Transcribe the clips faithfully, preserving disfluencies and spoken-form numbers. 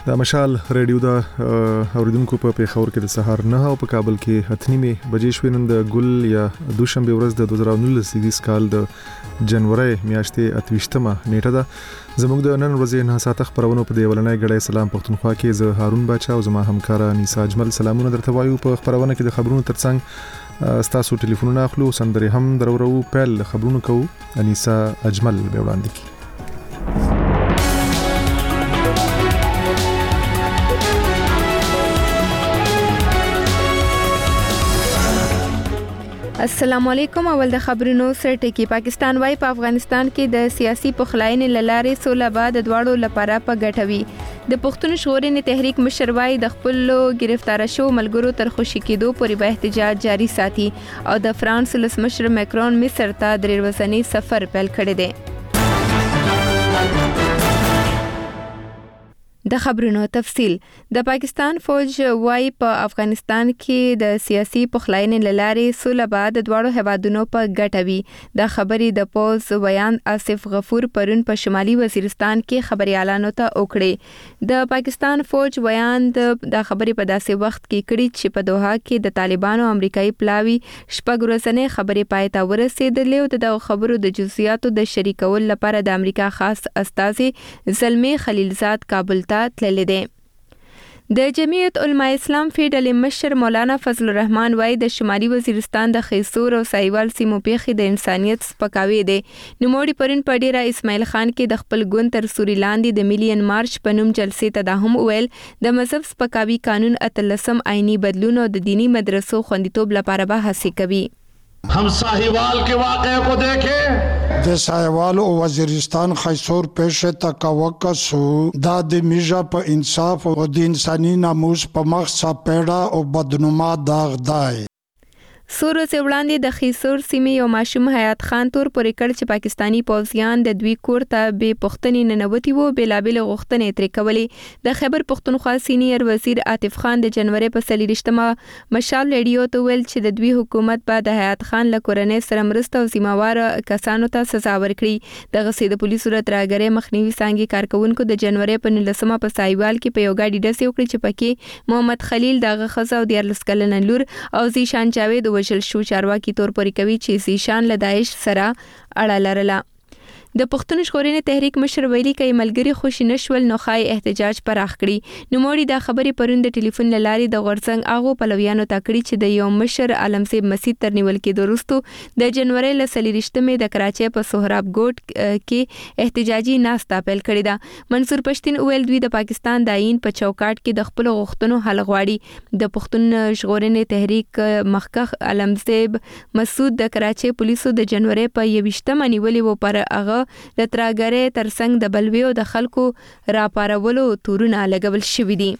د مشال ریډیو دا اوریدونکو په پیښور کې د سهار نه او په کابل کې اتنیمه بجې شوې نن د ګل یا دوشنبه ورځ د دوه زره نولس لسیز کال د جنوري میاشتې اتوشتمه نیټه ده. زموږ د نن ورځې نه ساعت خبرونو په دی ولنۍ غړې سلام پښتونخوا کې زه هارون باچا او زما همکار انیسا اجمل سلامونه درته وایو. په خبرونه کې د خبرونو ترڅنګ ستاسو ټلیفونونه اخلو سندري هم درورو پیل خبرونه کوو. انیسا اجمل به وړاندې کوي. السلام علیکم. اول د خبرونو سره ټکی. پاکستان وايي په افغانستان کې د سیاسي پخلاینې لارې سوله بعد د دواړو لپاره په ګټوي. د پښتون ژغورنې تحریک مشر وايي د خپل گرفتار شو ملګرو تر خوشی کېدو پورې به احتجاج جاری ساتي او د فرانس ولسمشر ماکرون مصر ته درې ورځنی سفر پیل کړی دی. د خبرونو تفصیل. د پاکستان فوج وايي په افغانستان کې د سیاسي پخلاینې لارې سوله بعد د دواړو هیوادونو په ګټوي. د خبرې د پوز ویان آصف غفور پرون په شمالي وزیرستان کې خبريالانو ته وکړي. د پاکستان فوج ویان د خبرې په داسې وخت کې کړي چې په دوحه کې د طالبانو امریکایي پلاوی شپږ ورځې خبرې پای ته ورسېدلې او د خبرو د جزئیاتو د شریکول لپاره د امریکا خاص استازي زلمی خلیلزاد کابل ته تللی دی. د جمعیت علماء اسلام فیډل مشر مولانا فضل الرحمن وايي د شمالي وزیرستان د خیسور او سایوال سیمو پیښې د انسانيت سپکاوي دي. نوموړي پرون په ډیره اسماعیل خان کې د خپل ګوند تر سوري لاندې د میلیون مارچ په نوم جلسې ته د هم ویل د مذهب سپکاوي قانون اتلسم آئینی بدلون او د دینی مدرسو خوندیتوب لپاره به هڅې کوي. हम साहिवाल के वाक़े को देखें د سایوال او وزیرستان خیسور پیشه تکوکسو دا د میجا په انصاف او د انساني ناموس په مخ سپېړه او بدنما داغ دی. سورو سے وړاندې د خیسور سیمې یو ماشوم حیات خان تور پورې کړ چې پاکستانی پوځیان د دوی کور ته به پښتني ننوتی وو بلابل غوښتنې ترې کولې. د خیبر پښتونخوا سینیئر وزیر عاطف خان د جنوري په څلېرویشتمه مشال ریډیو ته ویل چې د دوی حکومت به د حیات خان له کورنۍ سره مرسته او ذمہوار کسانو ته سزا ورکړي. دغه سي د پولیسو ترهګرۍ مخنیوي څنګه کارکونکو د جنوري په نولسمه په سایوال کې په یو ګاډي ډسې وکړي چې پکې محمد خلیل دغه خزه او دیارلس کلنه لور او زیشان جاوید وشل شو. چارواکي تور پورې کوي چې زیشان له داعش سره اړه لرله. د پښتون ژغورنې تحریک مشر ویلي کوي ملګری خوشی نشول نو خای احتجاج پراخ کړي. نوموړي دا خبرې پرون د ټلیفون لارې د غورڅنګ اغو پلویانو ته کړي چې د یو مشر عالمسیب مسجد تر نیول کې وروسته د جنوري ل څلېرویشتمې د کراچۍ په سهراب ګوټ کې احتجاجي ناستا پیل کړې ده. منصور پښتين ویل دوی د پاکستان د آئین په چوکاټ کې د خپل غوښتنو حل غواړي. د پښتون ژغورنې تحریک مخکخ عالمسیب مسعود د کراچۍ پولیسو د جنوري په یویشتمه نیولې و پر هغه د ترهګرۍ ترڅنګ د بلوي او د خلکو راپارولو تورونه لګول شوي دي.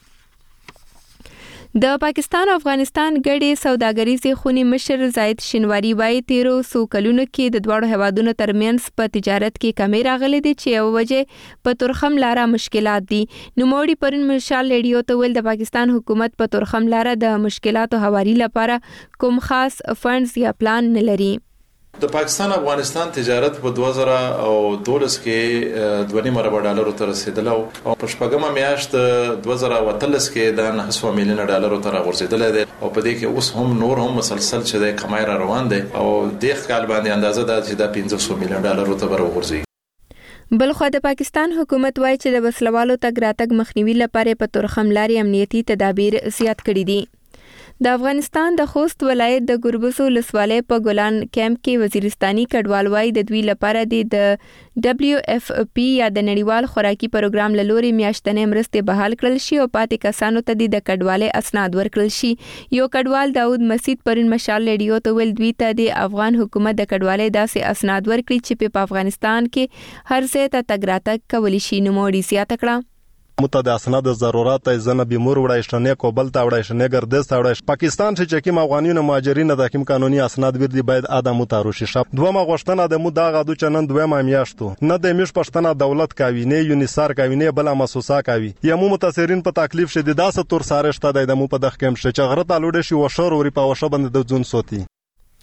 د پاکستان او افغانستان ګډې سوداګریزې خونې مشر زاید شینواری وايي تیرو سو کلونو کې د دواړو هیوادونو ترمنځ په تجارت کې کمی راغلي دي چې یو وجه په تورخم لاره مشکلات دي. نوموړي پرون مشال ریډیو ته ویل د پاکستان حکومت په تورخم لاره د مشکلاتو هواري لپاره کوم خاص فنډز یا پلان نه لري. د پاکستان افغانستان تجارت په دوه زره دولس کې دوه نیم ارب ډالر ته رسیدل او په شپږمه میاشت دوه زره اتلس کې د نه میلیون ډالر ته راغورځیدل دي او په دې کې اوس هم نور هم مسلسل چې د کمای را روان دي او د ښکال باندې اندازه ده چې د پنځه میلیون ډالر ته ورغورځي. بلخو د پاکستان حکومت وايي چې د وسلوالو تګ راتګ مخنیوي لپاره په تورخم لارې امنیتي تدابیر زیات کړي دي. د افغانستان د خوست ولایت د ګربز ولسوالۍ په ګلان کیمپ کې وزیرستاني کډوال وايي د دوی لپاره د دبليو اف پی یا د نړیوال خوراکي پروګرام له لوري میاشتنې مرستې بحال کړل شي او پاتې کسانو ته د کډوالۍ اسناد ورکړل شي. یو کډوال داود مسعود پرون مشال ریډیو ته ویل دوی ته د افغان حکومت د کډوالۍ داسې اسناد ورکړي چې په افغانستان کې هر ځای ته تګ راتګ کولی شي. نوموړي زیاته کړه متد اسناد ضرورت زنه بیمور وړای شنه کوبل تا وړای شنه ګردس تا وړای پاکستان چې چکیم افغانیون مهاجرین د حکم قانوني اسناد ور دي باید ادمو تاروشي شپ دوه غوښتنه د مو دا غدو چنن دوه میاشتو نه د میش پښتنه دولت کاوی نه یونیسار کاوی نه بل مسوسا کاوی یمو متاثرین په تکلیف شدید داسه تور سارشته د مو په دغه کم چې غره تعلوډ شي وشور وري په وشه بند د ځون سوتي.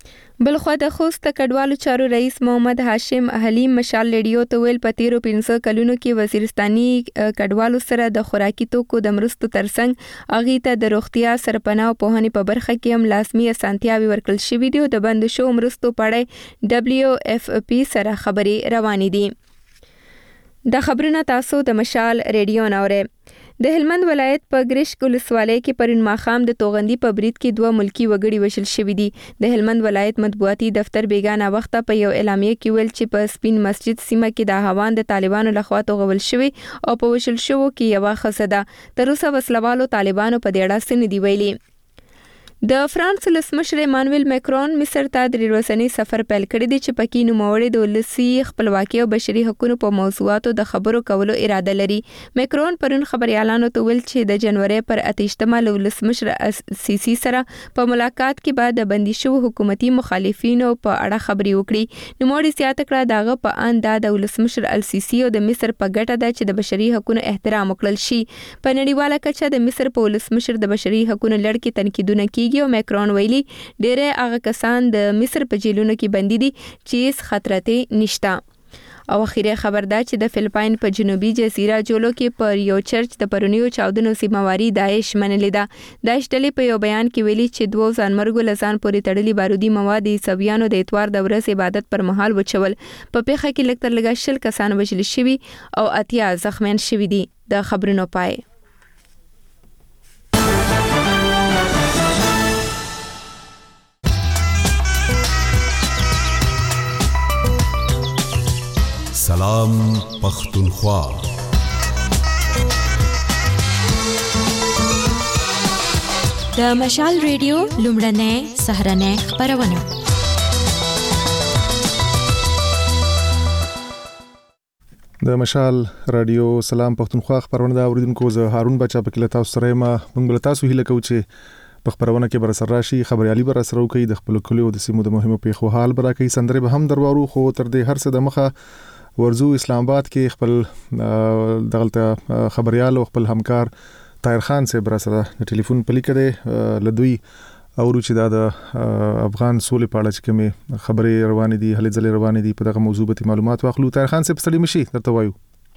بلخوا د خوست کډوالو چارو رئیس محمد هاشم حلیم مشال لیډیو ته ویل په تیرو پنځه کلونو کې وزیرستاني کډوالو سره د خوراکي توکو د مرستو ترڅنګ اغي ته د روغتیا سرپناه او پوهنې په برخه کې هم لازمي اسانتیاوي ورکړل شوې دي او د بند شو مرستو پړې دبليو اف پی سره خبري روانې دي د خبرونه تاسو د مشال ریډیو ناوره د هلمند ولایت په ګریشک ولسوالۍ کې پرون ماخام د توغندي په برید کې دوه ملکی وګړي وشل شوې دي د هلمند ولایت مطبوعاتي دفتر بیگانه وخت په یو اعلامیه کې ویل چې په سپین مسجد سیمه کې د هوان د طالبانو لخوا توغول شوی او په وشل شوو کې یو خصده تر اوسه وسلوالو طالبانو په دې اړه څه نه دی ویلي د فرانس ولسمشر ایمانویل ماکرون مصر ته د ورځنی سفر پیل کړی دی چې پکې نوموړی د ولسی خپلواکي او بشري حقوقو په موضوعاتو د خبرو کولو اراده لري ماکرون پرون خبريالانو ته ویل چې د جنوري پر اتهشتمه ولسمشر سیسی سره په ملاقات کې بعد د بندي شو حکومتي مخالفینو په اړه خبري وکړي نوموړی زیاته کړه داغه په ان د ولسمشر السیسی او د مصر په ګټه ده چې د بشري حقوقو احترام وکړل شي په نړیواله کچه د مصر په ولسمشر د بشري حقوقو لړ کې تنقیدونه کیږي او ماکرون ویلي ډېر هغه کسان د مصر په جیلونو کې بندي دي چې هیڅ خطرته نشته او اخیری خبر ده چې د فلپاین په جنوبي جزیره جولو کې پر یو چرچ د پرونیو چاودنو سیمواري داعش منلې ده داعش ډلې په یو بیان کې ویلي چې دوه ځانمرګو لسان پورې تړلي بارودي مواد عیسویانو د اتوار د ورځې عبادت پر مهال وچول په پیښه کې لږ تر لږه شل کسان وژل شوي او اتیا زخمیان شوي دي د خبرونو پای سلام پختونخوا د مشال ریډیو لومړنۍ سهرنۍ خبرونه د مشال رادیو سلام پختونخوا خبرونه دا اوریدونکو زه هارون بچا په کله تاسو سره ما موږ له تاسو هیله کوو چې په خبرونه کې بر سره راشي خبريالي بر سره کوي د خپل کلیو د سیمو د مهمو پیښو حال برا کوي سندره به هم دروارو خو تر دې هر څه د مخه ورزو اسلام آباد کې خپل دغلطه خبريال او خپل همکار طاهر خان سے بر سره د ټلیفون پلی کړي لدوی او چې دا د افغان سولې په اړه چې کومه خبرې روانې دي هلې ځلې روانې دي په دغه موضوع به معلومات واخلو طاهر خان سے پسړی مشي درته وایو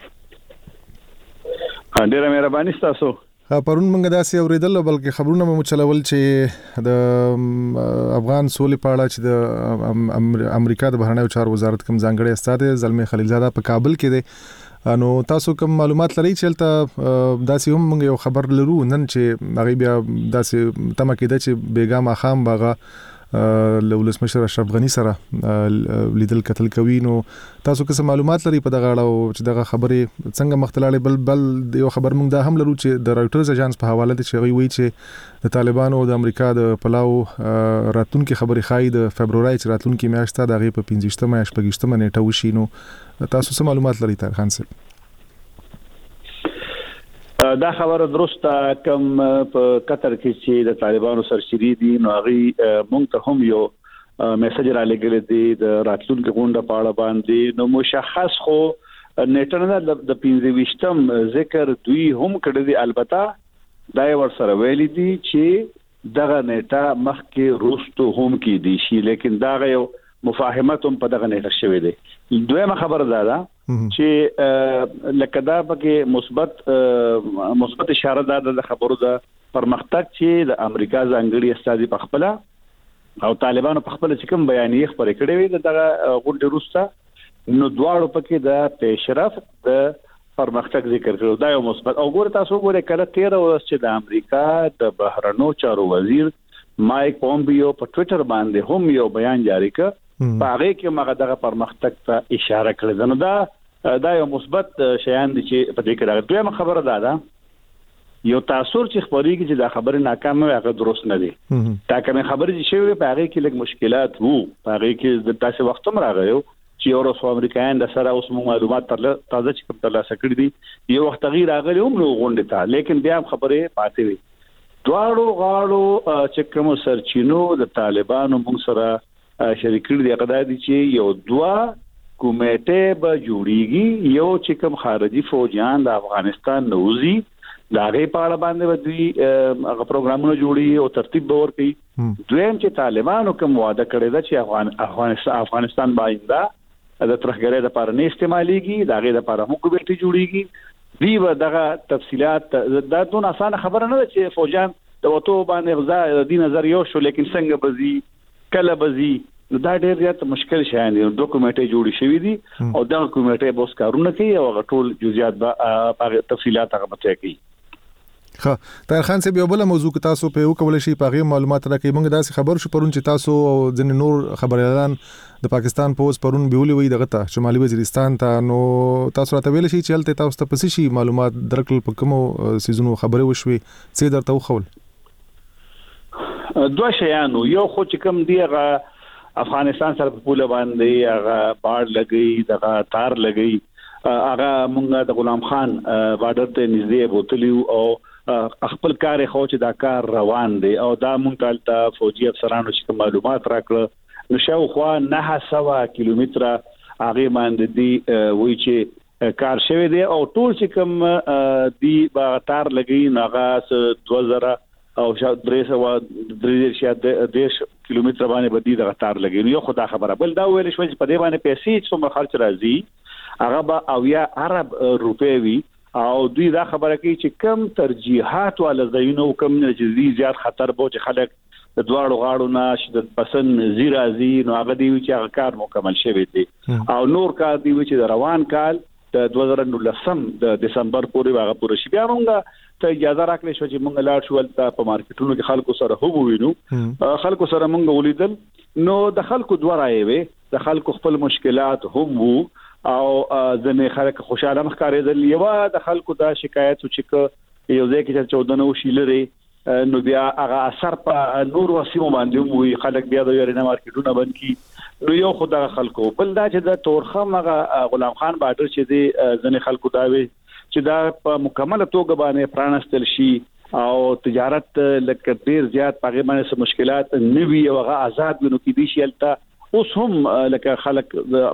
ډیره مهرباني تاسو پرون موږ داسې اوریدل بلکې خبرونه مو چلول چې د افغان سولې په اړه چې د امریکا د بهرنیو چارو وزارت کوم ځانګړی استاد زلمی خلیلزاده په کابل کې دی نو تاسو کوم معلومات لرئ چې تلته داسې هم موږ یو خبر لرو نن چې هغه بیا داسې تمه کېده چې بیګا ماخام باغه ولسمشر اشرف غنی سره لیدل کتل کوي نو تاسو کوم معلومات لري په دغه اړه او چې دغه خبرې څنګه مختلاله بل بل یو خبر موږ دا هم لرو چې د راوټرز اژانس په حواله د شغوي وی چې د طالبانو او د امریکا د پلاو راتلونکو خبرې خای د فبرवरी چې راتلونکو میاشت ته دغه په پنځه مې شپږ مې نیټه وشي نو تاسو څه معلومات لري طاهر خان صاحب دا خبره درسته کوم په قطر کې چې د طالبانو سرشری دي نو هغه مونږ ته هم یو میسج را لګل دي د راتلونکو غونډه په اړه باندې نو مشخص خو نیټه د پنځه ویشتم ذکر دوی هم کړی دي البته دا ور سره ویلي دي چې دغه نیټه مخکې روستو هم کې دي شي لیکن دا یو مفاهمت هم په دغه نیټه شوی دی دویمه خبره ده چې لکه دا پکې مثبت مثبت اشاره ده د خبرو ده پرمختګ چې د امریکا ځانګړي استازي په خپل او طالبانو په خپل چې کوم بیانیه خبرې کړې وي دغه غونډه روسته نو دواړو پکې د پیشرفت د پرمختګ ذکر کړو دا یو مثبت او ګور تاسو ګوره کله تیر ورځ چې د امریکا د بهرنیو چارو وزیر مایک پومپیو په ټوئیټر باندې هم یو بیان جاری کړ په هغه کې مغه دغه پرمختګ ته اشاره کړې ده دا دا یو مثبت شیان دي چې په دې کې راغلي دویمه خبره ده دا یو تاثیر چې خبرېږي چې دا خبره ناکامه هغه درست نه دي دا کومه خبره چې شوی په هغه کې لږ مشکلات وو په هغه کې د تاسو وخت هم راغلی چې یورو امریکایان د سره اوس معلومات تازه چې کوم ترلاسه کړی دي یو وخت تغییر راغلی هم نو غونډه ته لیکن بیا خبره پاتې وي دواړو غاړو چې کوم سرچینو د طالبانو موږ سره شریک دي هغه دي چې یو دوا کمیټه به جوړیږي یو چې کوم خارجي فوجیان د افغانستان نوزي دا غي په اړه باندې ودی هغه پروګرامونه جوړي او ترتیب به ورکړي. دویم چې طالبانو کوم وعده کړی دا چې افغان افغانستان افغانستان باندې د ترخګرۍ د لپاره نه استعماليږي، دا غي د لپاره حکومت جوړيږي. دی و دغه تفصيلات دا دون اسانه خبره نه ده چې فوجان د وټو باندې غزا د نظر یو شو، لیکن څنګه بزي کله بزي دا ډېر زیات مشکل شي دي. دوه کمیټې جوړې شوې دي او دغه کمیټې به کارونه کوي او ټول جزئیات به تفصيلات هغه بته کوي. ها طاهر خان صاحب یو بل موضوع کې تاسو په وکول شي په غو معلومات راکې موږ داسې خبر شو پرون چې تاسو او ځن نور خبريالان د پاکستان پوز پرون بیولې وي دغه ته شمالي وزیرستان ته، نو تاسو راته ویل شي چې هلته تاسو ته پسې شي معلومات درکل په کومو سيزونو خبره وشوي څه درته وخول؟ دوه شیانو، یو خو چې کوم دی هغه افغانستان سره په پوله باندې هغه باډ لګي دغه تار لګي هغه مونږ د غلام خان بارډر ته نږدې بوتلیو او خپل کار خو چې دا کار روان دی او دا مونږ ته فوجي افسرانو چې معلومات راکړه نو شاوخوا نه سوا کیلومتره هغه باندې دی وی چې کار شوی دی او ټول چې کوم دی باغتار لګي ناغه دوه زره او شاید درې سو درې شاید دیش کیلومتر باندې بدی د غتار لګي. یو خدا خبره بل دا ویل شوی چې په دې باندې پیسې څومره خرچ راځي هغه به او یا عرب روپې وي او دوی دا خبره کوي چې کم ترجیحات ول زینو کم نجزي زیات خطر بو چې خلک د دواړو غاړو نه شدت پسند زیرا زی نو هغه دی چې هغه کار مکمل شوی دی او نور کار دی چې د روان کال د دوه زره نولسم د دسمبر پورې هغه پوره شي. بیا موږ ته اجازه راکړې شو چې موږ لاړ شو ته په مارکیټونو کې خلکو سره هو وینو خلکو سره موږ ولیدل نو د خلکو دوه راي وي د خلکو خپل مشکلات هم وو او ځنې خلک خوشاله مخکارېدل. یو د خلکو دا شکایت چې یو ځای کې چودنه وشي لري نو بیا هغه اثر په نور وسیمو باندې وي خلک بیا د یاري نه مارکیټونه بند کی نو یو خدای خلکو بل دا چې د تورخم هغه غلام خان بارډر چې دی ځنې خلکو دا وي چې دا په مکمله توګه باندې پرانستل شي او تجارت لکه ډیر زیات پاګې باندې مشکلات نه وي او هغه آزاد ونو کې دي شیلته اوس هم لکه خلک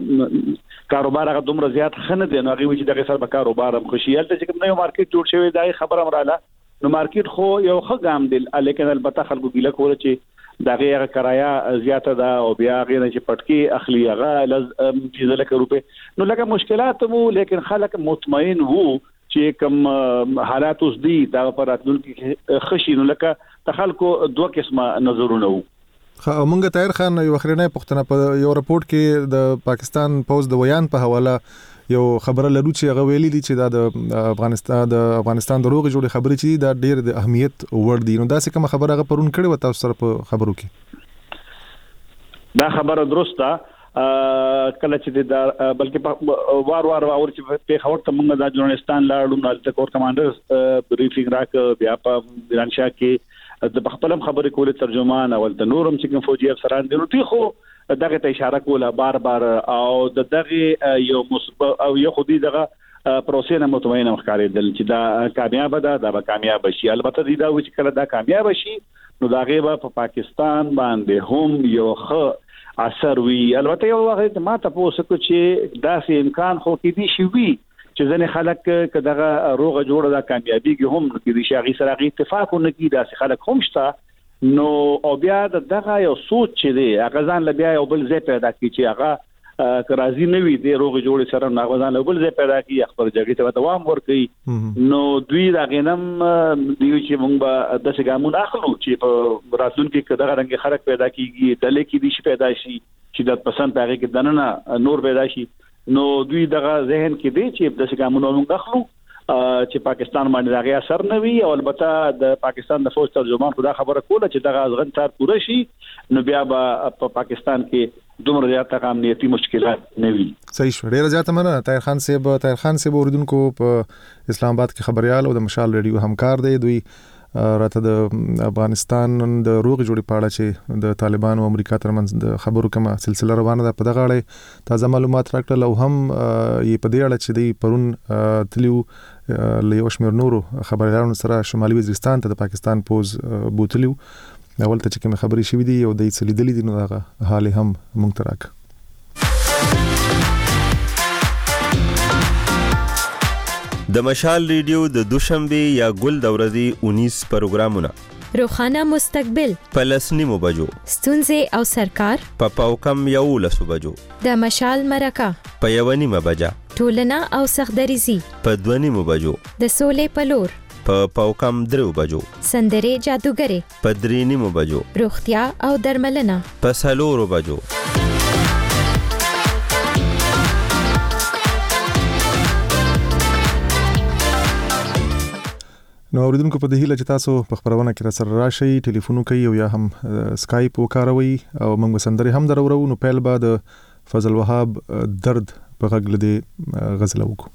کاروبار هغه دومره زیات خنه دي نو هغه چې دغه سره به کاروبار هم خوشیالته چې کوم نو مارکیټ جوړ شوی دا خبره مراله نو مارکیټ خو یو ښه ګام دی لیکن البته خلکو ګیله کوله چې دغه هغه کرایه زیاته ده او بیا هغه چې پټکی اخلي هغه لز چیز لکه روپې نو لکه مشکلات مو لیکن خلک مطمئن وو چې کوم حالات اوس دي دا پر راتلونکي خشي نو لکه تخلکو دوه قسمه نظرونه وو. خو مونږ طاهر خان یو اخرنۍ پښتنه په یو رپورت کې د پاکستان پوز د ویان په حواله یو خبره لرو چې هغه ویلي دي چې دا د افغانستان د افغانستان د روغ جوړې خبرې چې دا ډېر د اهمیت وړ دي نو دا څه کوم خبره هغه پرون کړي و تاسو سره په خبرو کې دا خبره درسته کله چې دا بلکې وار وار اور چې په خبر ته موږ د افغانستان لاړو نو د کور کمانډر بریفینګ راک بیا په ایرانشاه کې د خپلم خبرې کولې ترجمان او د نورم چې کوم فوجي افسران دي نو تی خو دغه ته اشاره کوله بار بار او د دغه یو مثبت او یو خودي دغه پروسې نه مطمئن مخکارېدل چې دا کامیاب ده دا به کامیاب شي. البته دا و چې کله دا کامیاب شي نو دا غیبه په پاکستان باندې هم یو ښه اثر وی. البته یو وخت ما ته پوښتنه چې دا سي امکان خو کې دي شي وی چې ځنې خلک کداغه روغه جوړه دا کامیابیږي هم کې دي شي سره اتفاق نه کی دا خلک هم شته نو او بیا دغه یو سوچ چې دی هغه ځان ل بیا یو بل ځای پیدا کی چې هغه کرازي نه وي د روغه جوړ سره هغه ځان ل بل ځای پیدا کی خبر جګړې ته دوام ورکړي نو دوی دا غنم دیو چې موږ به د څنګه اخلو چې په راتلونکي کې دغه رنګ خلک پیدا کیږي دلې کې دي شي پیدا شي چې د پسند پاره کې دننه نور پیدا شي نو دوی دغه ذهن کې دی چې د څنګه موږ اخلو چې پاکستان باندې دغه اثر نه وي او البته د پاکستان د فوج ترجمان خدا خبره کوله چې دغه ازغن تر پوره شي نو بیا په پاکستان کې دومره زیات امنیتي مشکلات نه وي. صحیح شو. ډیر زیات مننه طاهر خان صاحب. طاهر خان صاحب اوریدونکو په اسلام آباد کې خبريال او د مشال ریډیو همکار دی. دوی راته د افغانستان د روغ جوړې پاړه چې د طالبان او امریکا ترمنځ د خبرو کومه سلسله روانه ده په دغه اړه تازه معلومات راکړل او هم یې په دې اړه چې دی پرون تلیو له یو شمېر نورو خبريالانو سره شمالي وزیرستان ته د پاکستان پوز بوتلیو اول ته چې کوم خبرې شوې دي او د یې لیدلې دي نو هغه حال هم مونږ ته راک. د مشال ریډیو د دوشنبه یا ګل د ورځې انیس پروګرامونه، روخانه مستقبل په لسنیمو بجو، ستونزې او سرکار په پاوکم یو لسو بجو، د مشال مرکه په یو نیمه بجه، ټولنه او سختدریزي په دوه نیمو بجو، د سولې پلور په پاوکم درو بجو، سندرې جادوګرې په درې نیمو بجو، روغتیا او درملنه په څلورو بجو. نو اوریدونکو په دې هیله چې تاسو په خبرونه کې را سره راشي، ټلیفون کوي او یا هم سکایپ وکاروي او موږ سندري هم درورو. نو پیل بعد فضل وهاب درد په غږ لدی غزل وکړو.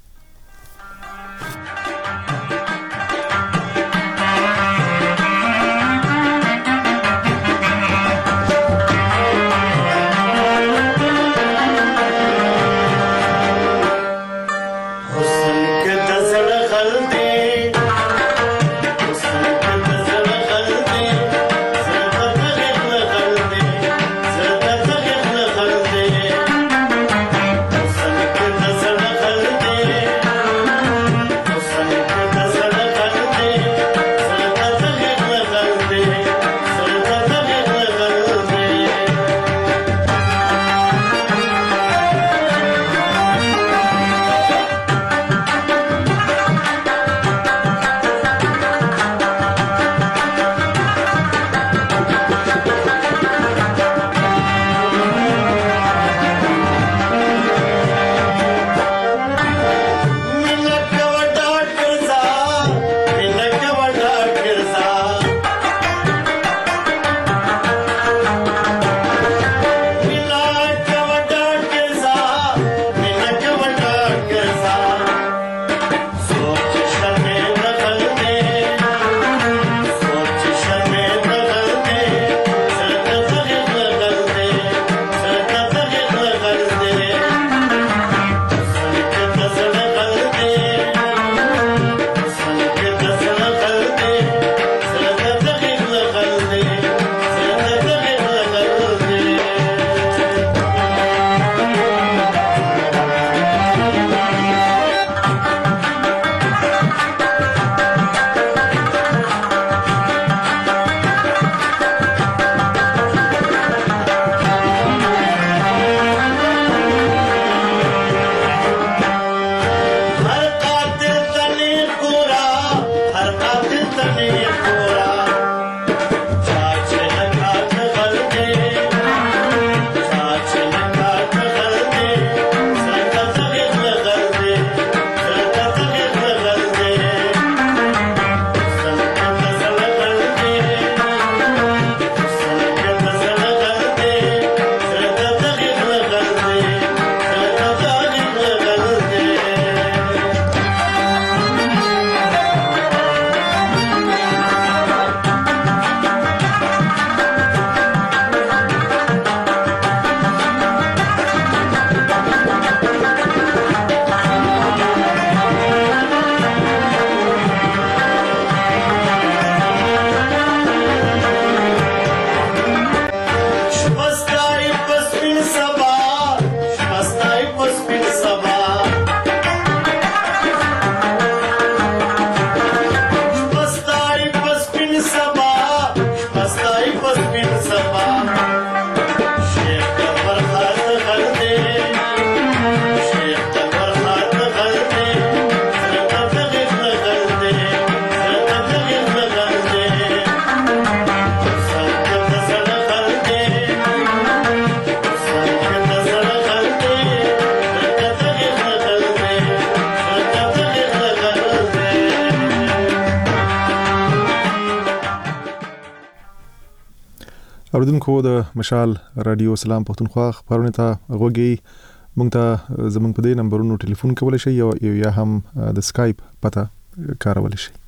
اوریدونکو د مشال رادیو سلام پښتونخوا خبرونه ته غوږی مونږ ته زمونږ په دې نمبرونو ټلیفون کولای شئ او یا هم د سکایپ پته کارولای شئ.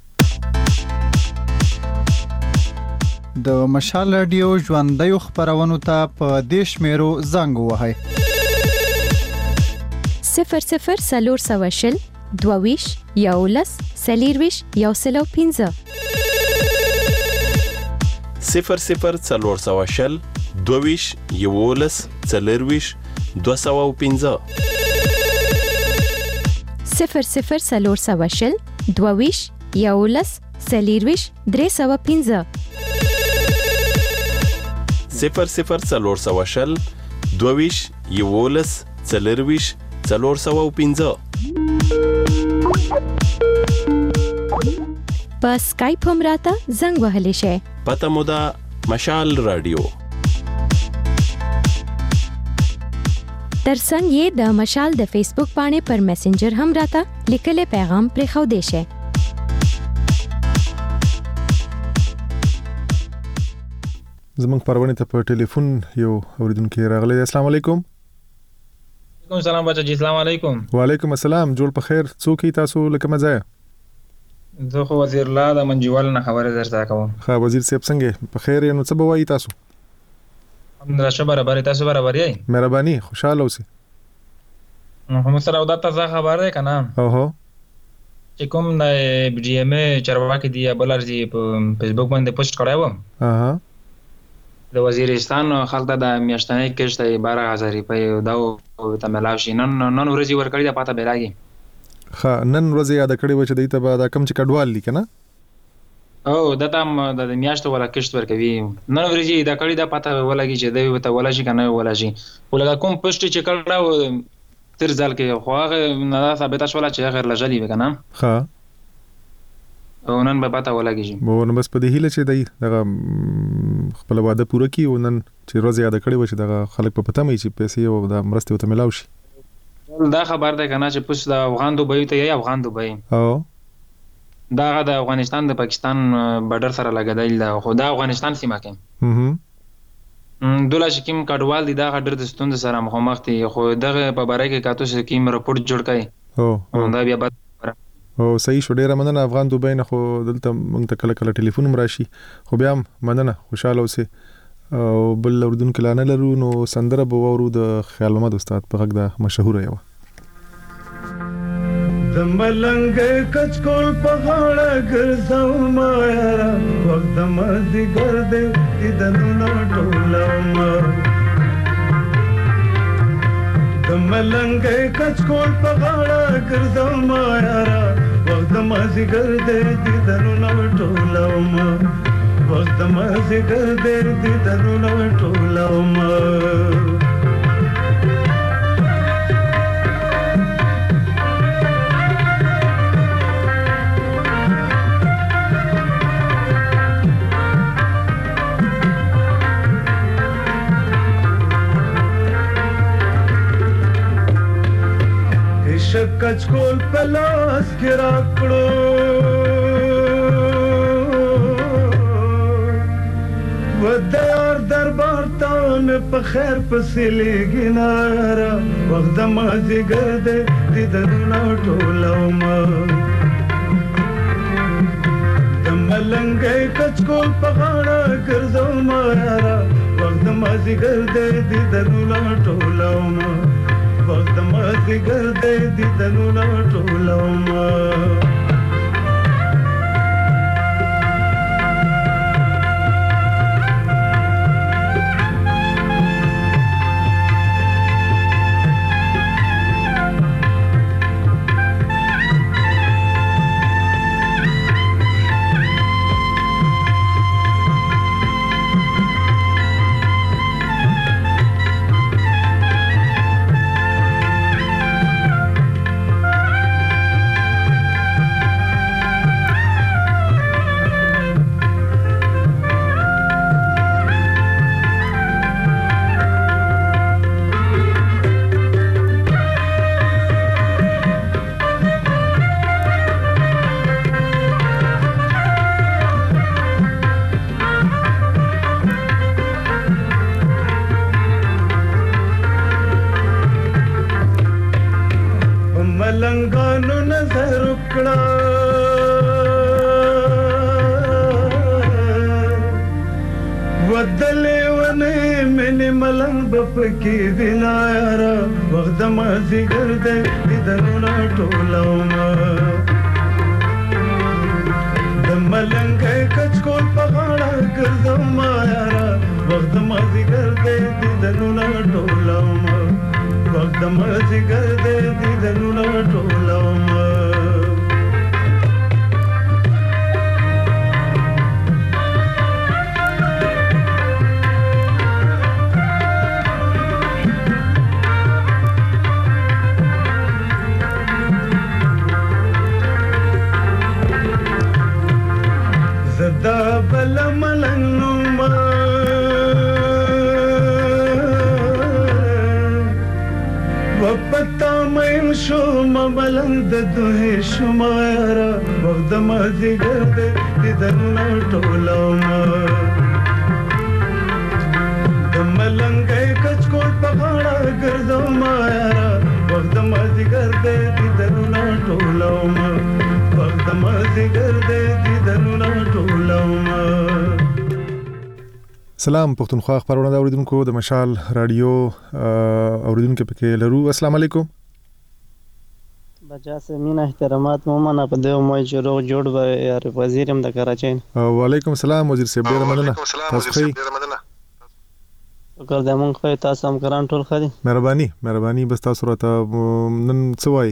د مشال رادیو ژوندۍ خبرونه ته په دیش میرو زنګ وهاي صفر صفر سلور سواشل دوویش یولس سلیرویش یوسلو پینځه صفر صفر څلور سوه شل دوه ویش یولس څلور ویش دوه سوه پنځه صفر صفر څلور سوه شل دوه ویشت یولس څلېرویشت درې سوه پنځه صفر صفر څلور سوه شل دوه ویشت یولس څلېرویشت څلور سوه پنځه. په سکایپ هم راته زنګ وهلی شئ. پته مو ده مشال رادیو. ترڅنګ یې د مشال د فیسبوک باندې پر میسنجر هم راته لیکلی پیغام پرېښودی شئ. زمونږ پرونې ته په ټلیفون یو اوریدونکی راغلی. السلام علیکم. وعلیکم السلام بچا جی. السلام علیکم. وعلیکم السلام. جوړ په خیر. څوک یې تاسو لکه مزه؟ زه خو وزیر الله د منجوال نه خبره درته کوم. ښه وزیر صاحب څنګه په خیر یې؟ نو څه به وایي تاسو؟ الحمدلله ښه برابر. تاسو برابر یې؟ مهرباني خوشاله اوسئ. محمد سره او دا تازه خبر ده کنه. اوهو چې کوم د بي ډي ام چارواکي دی بلر دی په فیسبوک باندې پوسټ کړی و. اها د وزیرستان خلک د میاشتنۍ کښت بارہ هزار روپۍ دا ته ملاو شي. نن نن ورځې ورکړی دا پاته بیلاږي. ښه نن ورځې یاد کړی و چې دوی ته به دا کم چې کډوال لیک نه او دا تم د میاشتو ولا کښت ورکوي. نن ورځې دا کړی دا پاته ولګي چې دوی ته ولا شي کنه ولا شي. ولګه کوم پوسټ چې کړه تر ځل کې خو هغه نه ثابت شول چې غیر لجلی وکنه. ښه او نن به پاته ولګي. مو نو بس په دې هیله چې دی دغه خپل وعده پوره کړي او نن چې ورځ یاد کړی و چې دغه خلک په پته مې چې پیسې او د مرستې ته ملاو شي. دا خبر ده کنه چې پوس د افغان دوبۍ ته یا افغان دوبۍ او دا د افغانستان د پاکستان بارډر سره لګیدل ده. خو دا افغانستان سیمه کې هم دوله چې کوم کډوال دي دا ډېر د ستوندې سره مخامخ دي. خو دغه په باره کې کاتو چې کوم راپورټ جوړ کړي او دا بیا بعد او صحیح شو. ډیره مننه افغان دوبۍ نه. خو دلته موږ ته کله کله ټلیفون هم راشي. خو بیا هم مننه خوشاله اوسئ. او بل اوریدونکي لا نه لرو نو سندره به واورو د خیال محمد استاد په غږ د مشهوره یوه د ملنګ کچکول په غاړه ګرځوم یاره وخت د مازدیګر دی دیدنونه ټولوم. د ملنګ کچکول په غاړه ګرځوم یاره وخت د مازدیګر دی دیدنونه ټولوم. وخت د مازدیګر دی دیدنونه ټولوم. کچکول پلاس کې راکړو ودار دربار ته مې په خیر پسې لېږي ناره وخت د مازدیګر دی دیدنونه ټولوم. د ملنګۍ کچکول په غاړه ګرځوم یاره وخت د مازدیګر دی دیدنونه ټولوم. وخت د مازدیګر دی دیدنونه ټولوم. ملنګانو نظر وکړه ودلې ونې مې ملنګ بپکې وینا یاره وخت د مازدیګر دی دیدنونه ټولوم. د ملنګۍ کچکول په غاړه ګرځوم یاره وخت د مازدیګر دی دیدنونه ټولوم. وخت وخت مازیګر دې دیدنونه ټولوم زدا بل ملنګ وپتا مې شو مبلند دوه شمارا وخت مازیګر دې دیدنونه ټولوم د ملنګي کچکول په غاړه ګرځم یارا وخت مازیګر دې دیدنونه ټولوم وخت مازیګر دې دیدنونه ټولوم. سلام پښتونخوا خبرونه دا اوریدونکو د مشال رادیو اوریدونکو پکې لرو. السلام علیکم. بچا سه مینا احترامات مومنه په دیو مې جوړ جوړ به یار وزیرم د کراچۍ. وعلیکم السلام وزیر صاحب ډیر مننه. تاسو ښه وکړ د مونږ خو تاسو هم کران ټول خدي. مهرباني مهرباني بس تاسو راته نن څه وایي؟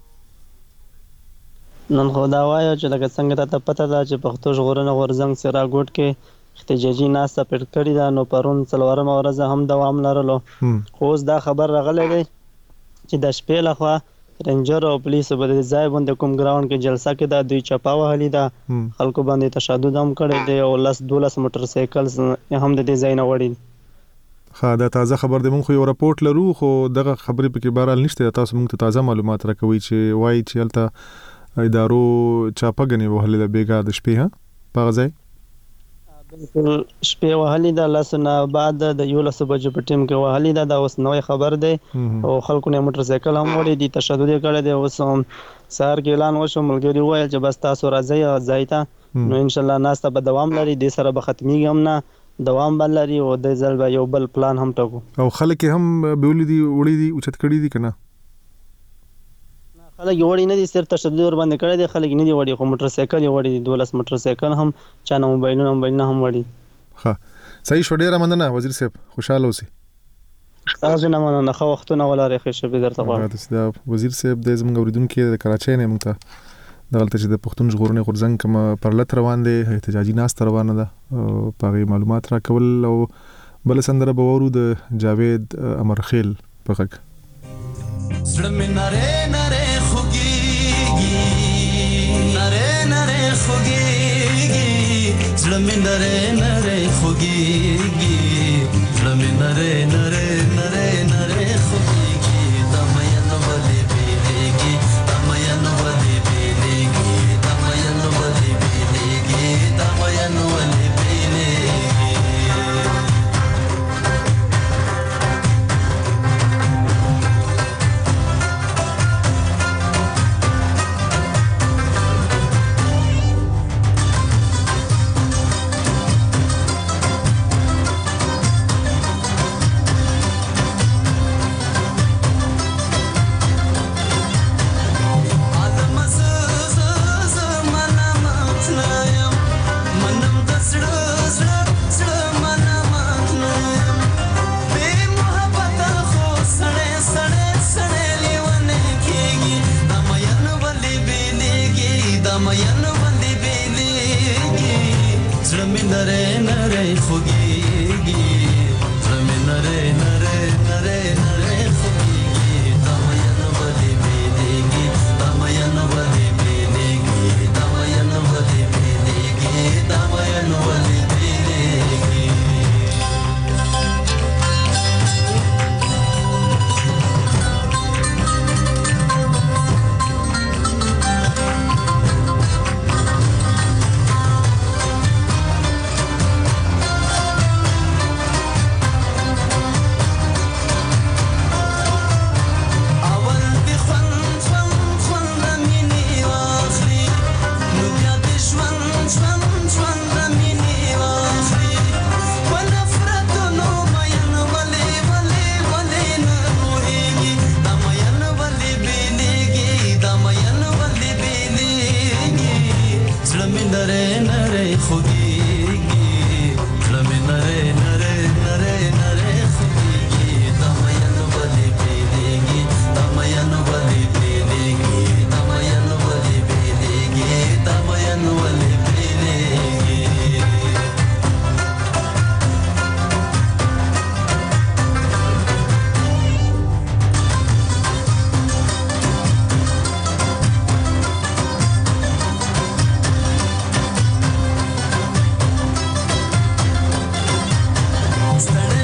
نن خو دا وایو چې لکه څنګه ته پته ده چې پښتو ژغورنه غورځنګ سره ګوټ کې احتجاجي ناسته پټ کړی دا نو پرون څلورم ورځ هم دوام لرلو. خو اوس دا خبر راغلی دی چې د شپې لخوا رنجر او پولیسو په دې ځای باندې کوم ګراوند کې جلسه کې دا دوی چپا وهلي ده خلکو باندې تشدد هم کړی دی او لس دولس موټر سایکل هم د دې ځای نه وړي. ها دا تازه خبر دی. مونږ خو یو راپورټ لرو خو دغه خبرې پکې بهرحال نشته. تاسو مونږ ته تازه معلومات راکوي چې وایي چې هلته ادارو چاپه غني وهلې د بیګا د شپې ها په ځای بالکل شپې وهلې ده لسنه بعد د یو لس بجې په ټیم کې وهلې ده. دا اوس نوې خبر دی او خلکو نه موټر سایکل هم وړي دي تشدد کړي دي. اوس هم سهار کې اعلان وشو ملګری وایي چې بس تاسو راځي ځای ته نو ان شاء الله ناسته به دوام لري د سره به ختميږي هم نه دوام بل لري او د ځل به یو بل پلان هم ټاکو او خلک هم بیولې دي وړي دي او چت کړي دي کنه خلک وړي نه دي صرف تشدد ور باندې کړي دي. خلک نه دي وړي خو موټر سایکل وړي دي دولس موټر سایکل هم چانه موبایلونه موبایلونه هم وړي. ها صحیح شو ډیر مننه وزیر صاحب خوشاله اوسئ. تاسو نه مننه خو وختونه ولاره ښه شپه درته غواړم. دا وزیر صاحب د زموږ اوریدونکو د کراچۍ نه مونږ ته دغلته چې د پښتون ژغورنې غورځنګ کوم پرلط روان دی احتجاجي ناسته روانه ده په معلومات راکول او بل سندره به ورو د جاوید امرخیل په غږ. زړه مې نره نره خوږيږي نره نره خوږيږي زړه مې نره نره خوږيږي زړه مې نره نره نره نره خوږيږي دا مې نو ولې بیلېږي دا مې نو ولې بیلېږي دا مې نو ولې بیلېږي دا مې نو ولې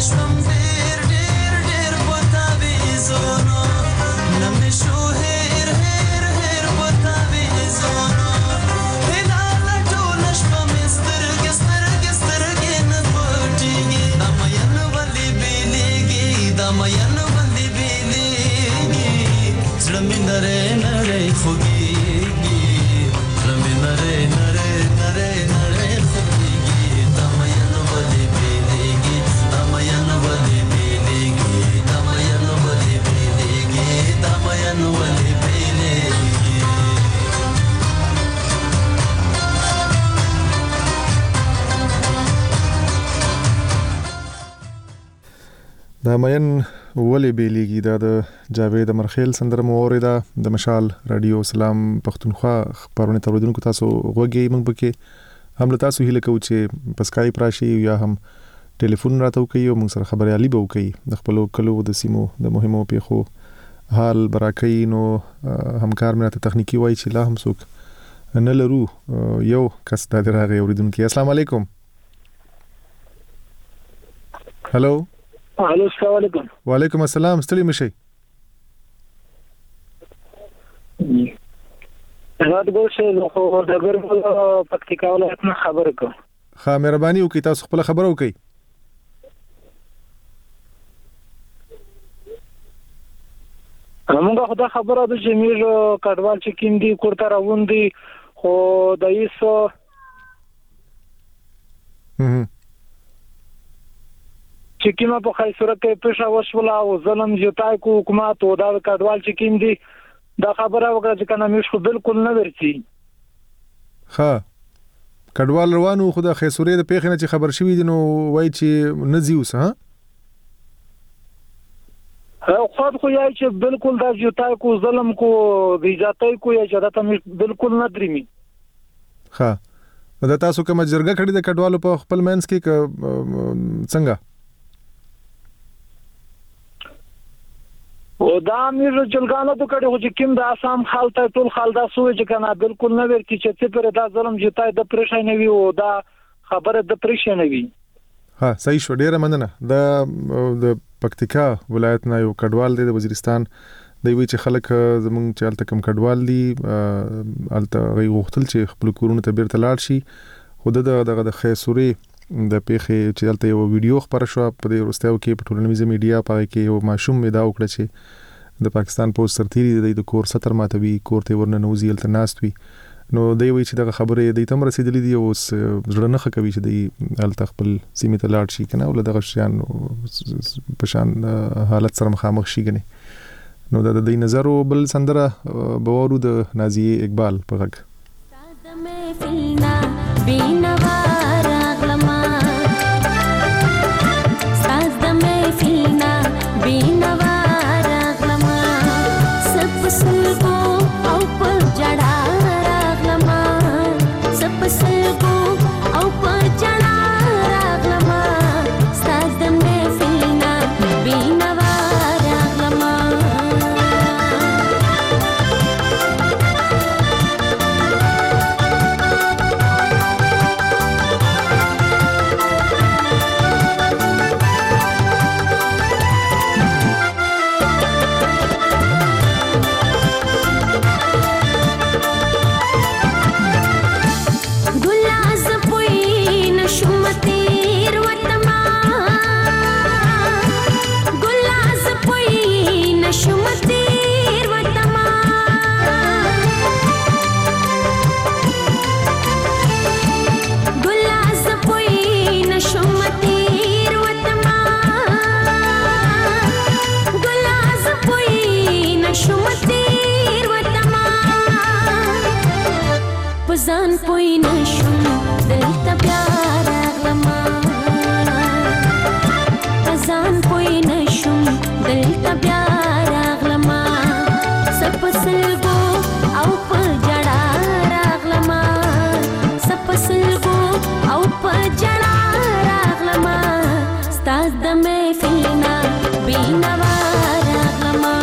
نشم ډیر ډیر ډیر پتا ویزونو نمې شو هیر هیر هیر پتا ویزونو هلا لټول شپه مستر ګستر ګستر ګن پټيږي دمین ولي بیلېږي دمین ولي بیلېږي زړه نره نره خوږيږي زړه نره نره نره نره خوږيږي دمین ولي بیلېږي دمین ولي بیلېږي دمین ولي بیلېږي دمین ولي بیلېږي دا مین ولې بیلیږي دا د جاوید امرخیل سندره مو اوریدا د مشال رادیو سلام پښتونخوا خبرونه تولیدونکو تاسو غوږی موږ پکې هم له تاسو هیله کوو چې پسکای پراشي یا هم ټلیفون راته وکړي او موږ سره خبرې علي به وکړي د خپل کلو د سیمو د مهمو پیښو حال براکې نو همکار مې ته تخنیکی وای چې لا هم څوک نه لرو یو کس دا راغی اوریدونکو السلام علیکم هالو الو السلام علیکم وعلیکم السلام ستړي مشي راځه ګوشه نو د ګرمو پکتیکا ولایت نه خبره کوم ښه مهرباني وکړئ تاسو خپل خبره وکړئ موږ خو دا خبره ده چې موږ کډوال چې کیم دي کوړه راوون دي خو د ایسو چې کیمه په خیسره کې پېښه وشوله او ظلم زیاتای کو حکومت او دا کډوال چې کیم دي دا خبره وکړه چې کنه موږ خو بالکل نه ورچی ها کډوال روانو خو د خیسره د پیښې نه چې خبر شوی دي نو وای چې نزیوس ها خو خو یای چې بالکل دا زیاتای کو ظلم کو بیزاتای کو یا چې دا ته بالکل نه درېمي ها دا تاسو کوم جرګه کړی د کډوالو په خپل مینس کې څنګه او دا امیر جلګانو د کډه چې کوم د اسام خالته ټول خالدا سوې چې کنه بالکل نه ورکی چې څه پر دا ظلم جتای د پریشان نه وي او دا خبره د پریشان نه وي ها صحیح شو ډیره مننه د د پکتیکا ولایت نه یو کډوال دی د وزیرستان دی وی چې خلک زمونږ چې الته کم کډوال دي الته غي غوښتل چې خپل کورونه ته بیرته لاړ شي خو د دغه د خیسوري د پیښې چې الته یو ویډیو خبره شو په دې وروستیو کې په ټولنیزه میډیا پای کې یو ماشوم مې دا وکړه چې د پاکستان پوسټ سرتيري د کور ستر ماتوي کور ته ورننه نوځي الته ناست وي نو دی وی چې دغه خبره د تم رسیدلې دی او زړه نه خکوي چې د الته خپل سیمه ته لاړ شي کنه ول دغه شان په شان حالت سره مخامخ شي کنه نو د دې نظر بل سندره بوورو د نازیه اقبال په غږ ځان پوی نشم دلته پیار اغلما ځان پوی نشم دلته پیار اغلما سپسلګو او په جړا راغلما سپسلګو او په جړا راغلما ستاد د محفلنا بینوا راغلما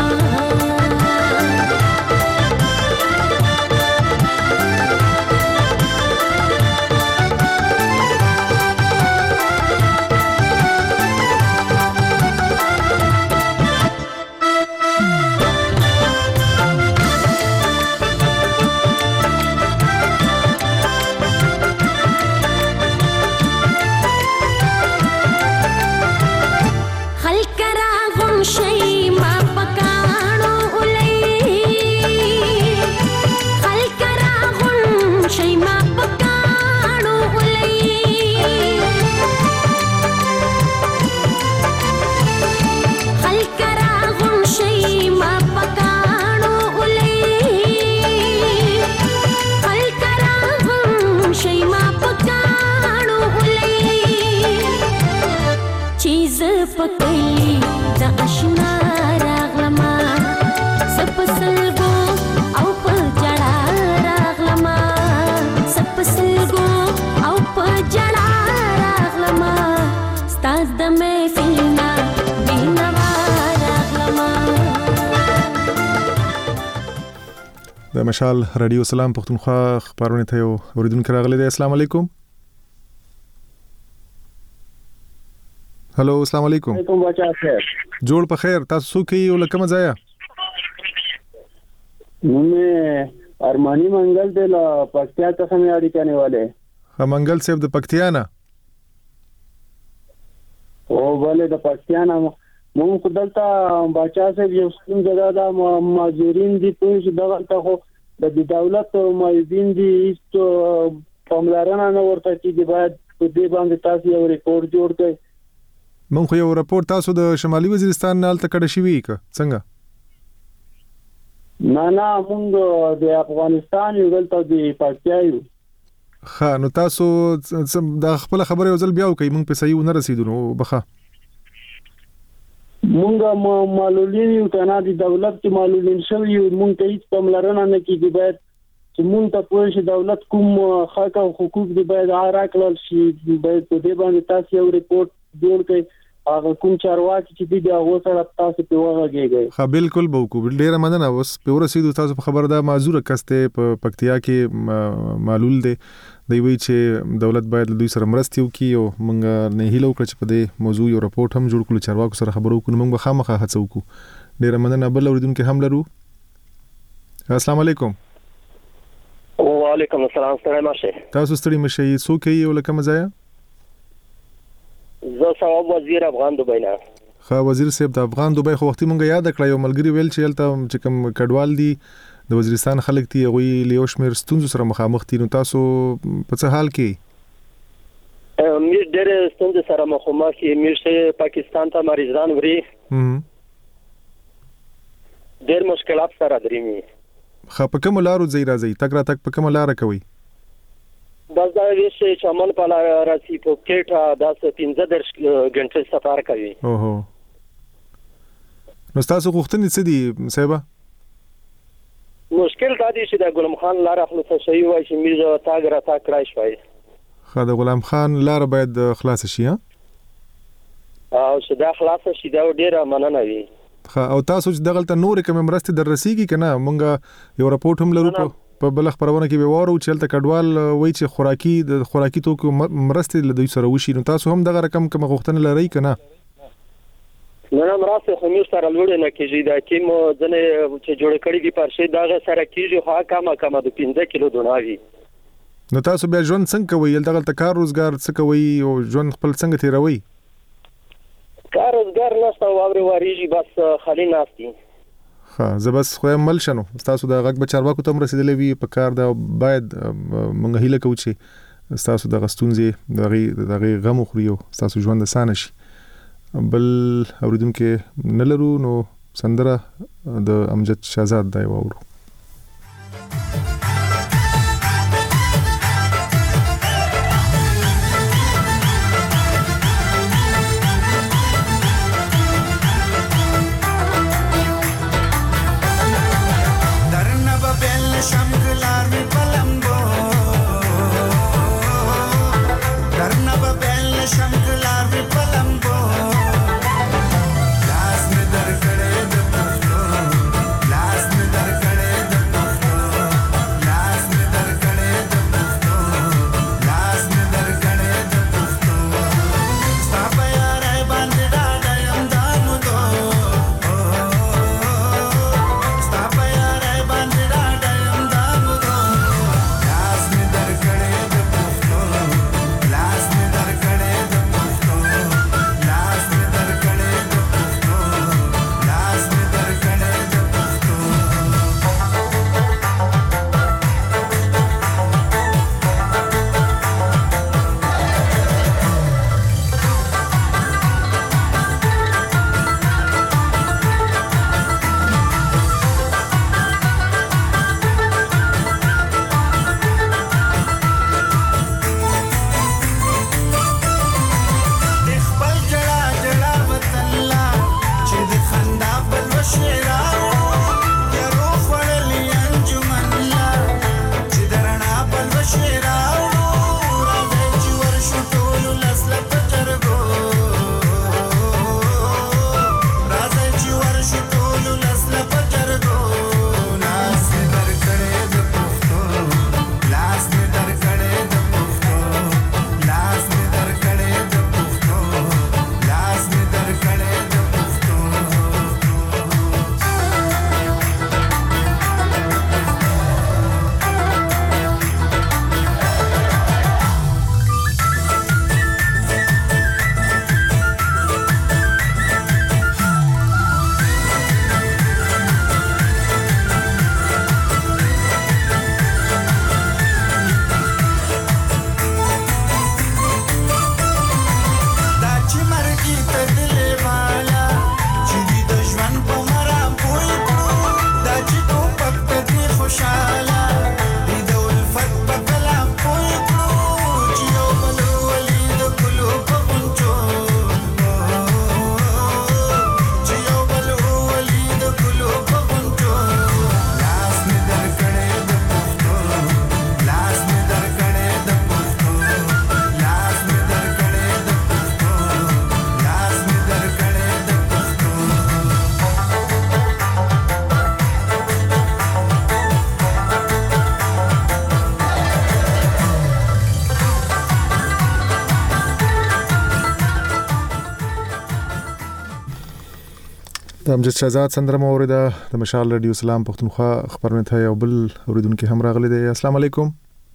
سپکلی د آشنا راغلما سپسلګو او په جړا راغلما سپسلګو او په جړا راغلما ستاز د محفلنا بینوا راغلما. د مشال رادیو سلام پښتونخوا خبرونه ته یو اوریدونکو راغلی دی. السلام علیکم. هلو السلام علیکم. علیکم بچا خیر. جوړ په خیر. تاسو څوک یو لکه مزایا؟ مې ارمانی منګل د پکتیا څخه مې اړیکه نیولې. ها منګل صاحب د پکتیا نه؟ او بل د پکتیا نه مونږ خدلته بچا صاحب یو څوم جگہ دا ماجرین دي پوه دغه ته خو د دولت مایدین دي هیڅ پاملرنه نه ورته کیږي. باید په دې باندې تاسو یو ریپورت جوړ کړئ. مونږ خو یو راپور تاسو د شمالي وزیرستان نه الته کړی شوی که څنګه؟ نه نه مونږ د افغانستان یو دلته د پکتیا یو. ښه نو تاسو د خپل خبره یو ځل بیا وکړئ. مونږ په صحیح نه رسیدو نو بخه مونږ معلولین یو کنه د دولت کې معلولین شوی یو. مونږ ته هیڅ پاملرنه نه کیږي. باید چې مونږ ته پوه شي دولت کوم حق او حقوق دی باید راکړل شي. باید په دې باندې تاسو یو ریپورت جوړ کړئ. هغه کوم چارواکي چې دی هغه سره تاسو په وغږیږئ. ها بالکل به وکړو. ډیره مننه. اوس په ورسېدو تاسو په خبر دا معذور کسته په پکتیا کې معلول دی. دی وی چې دولت باید له دوی سره مرسته وکړي او موږ نه هیله وکړو چې په دې موضوع یو راپورټ هم جوړ کړو. چارواکو سره خبرو وکړو. موږ به خامخا هڅه وکړو. ډیره مننه. بل اوریدونکو هم لرو. السلام علیکم. وعلیکم السلام. ستړي مشه. تاسو ستړي مشه. څوک یې ولکه مزایا؟ زه ثواب وزیر افغان دوبۍ نه. ښه وزیر صاحب د افغان دوبۍ خو وختي مونږ یاد کړی یو ملګری ویل چې هلته چې کوم کډوال دي د وزیرستان خلک دي هغوی له یو شمېر ستونزو سره مخامخ دي. نو تاسو په څه حال کې؟ موږ ډېرې ستونزې سره مخامخ یو. موږ پاکستان ته مریضان وړي. ډېر مشکلات سره درېږي. ښه په کومو لارو ځئ راځئ؟ تګ راتګ په کومه لاره کوئ؟ بس دا ویسه چمن په لار راځي په کېټه داسې پنځه دېرش غنټې سفر کوي. اوهو نو تاسو غوښتنې څه دي صاحبه؟ مشکل دا دی چې د غلام خان لار خلاص شوی وای چې موږ تاګ را تاګ کړای شوی. خا د غلام خان لار باید خلاص شي. ها او چې دا خلاص شي دا ډیره مننه وي. خا او تاسو چې دغلت نور کوم مرسته در رسیږي کنه؟ مونږ یو راپورټ هم لرو په بل خبرونه کې به واره چې تل کډوال وای چې خوراکي د خوراکي توکو مرسته له دوی سره وشي. نو تاسو هم دغه رقم کوم غوښتنه لرئ کنه؟ نه نه مرسته خو موږ سره لوړ نه کیږي. دا کوم ځنه چې جوړ کړی دي پرشه دغه سره کیږي خو کمه کمه د پنځه کیلو دوناوي. نو تاسو بیا ژوند څنګه کوئ؟ دغه کار روزګار څه کوئ او ژوند خپل څنګه تیروي؟ کار روزګار نشته او اوري واریږي بس خالي ناستي. ها زه بس خو مل شنو تاسو د غږ بچارواکو ته رسیدلې وي په کار دا باید مونږ هیله کوو چې تاسو د غستونځي دغه دغه غم خوري او تاسو ژوند آسان شي. بل اوریدونکو نه لرو نو سندره د امجد شهزاد دی وورو. لاس می در کړه د پښتو لاس می در کړه امجد شهزاد سندره موریده د مشال رادیو سلام پښتونخوا خبرونه ته یو بل اوریدونکو هم راغلي دی. السلام علیکم.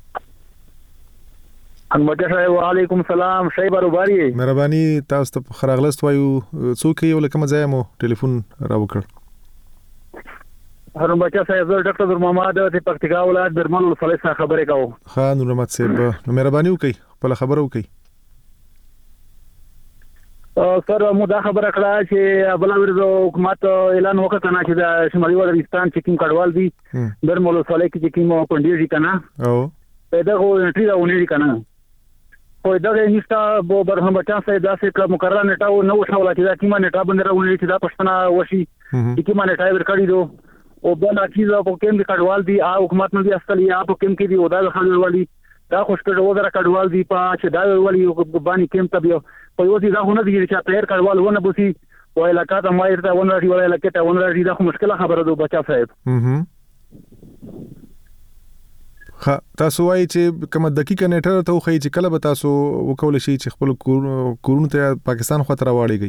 انمجه صاحب وعلیکم السلام. شای بروباری مهرباني تاسو ته خراغلست وایو څوک یو لکه مزه مو ټلیفون راوکړ. انمجه صاحب ډاکټر نور محمد د پکتیکا ولایت برمل ولسوالۍ څخه خبرې کوم. ها نور محمد صاحب نو مهرباني وکړئ خپل خبرو وکړئ. سر مو دا خبره کړه چې بل ورځ حکومت اعلان وکړ کنه چې د شمالي ولایتستان چې کوم کډوال دي برمل ولسوالۍ کې چې کوم پندېږي کنه او پیدا غو انټری دا ونی کنه خو دا نشته به برهم بچا سره داسې کله مقرره نیټه نو وشوله چې دا کیمه نیټه باندې راونی چې دا پښتنه وشي چې کیمه نیټه ورکړی دو او بل اکیزه په کوم کې کډوال دي ا حکومت نو دي اصلي ا په کوم کې دي او دا خلک ولی دا خوشکړه وزره کډوال دي په چې دا ولی باندې کوم ته بیا په یو دي دا نه دي چې تیر کډوال ونه بوسي او علاقه ته مایر ته ونه راځي ولا علاقه ته ونه راځي دا خو مشکله خبره ده بچا صاحب. هم ها تاسو وايي چې کوم دقیقه نیټه ته خو چې کله به تاسو وکول شي چې خپل کورونو ته پاکستان خو تر واړیږي.